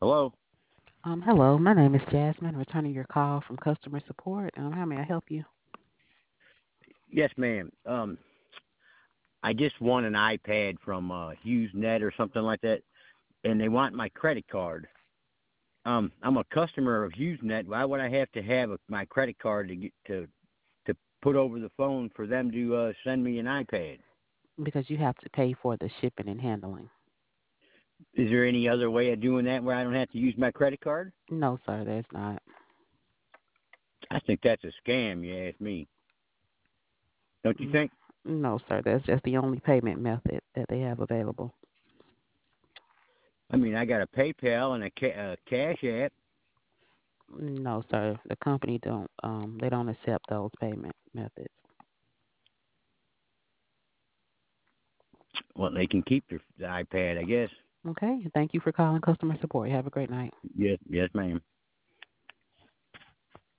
Hello? Hello, my name is Jasmine, returning your call from customer support. How may I help you? Yes, ma'am. I just won an iPad from HughesNet or something like that, and they want my credit card. I'm a customer of HughesNet. Why would I have to have my credit card to put over the phone for them to send me an iPad? Because you have to pay for the shipping and handling. Is there any other way of doing that where I don't have to use my credit card? No, sir, there's not. I think that's a scam. You ask me, don't you Mm, think? No, sir, that's just the only payment method that they have available. I mean, I got a PayPal and a Cash App. No, sir, the company they don't accept those payment methods. Well, they can keep the iPad, I guess. Okay, thank you for calling customer support. Have a great night. Yes, yes, ma'am.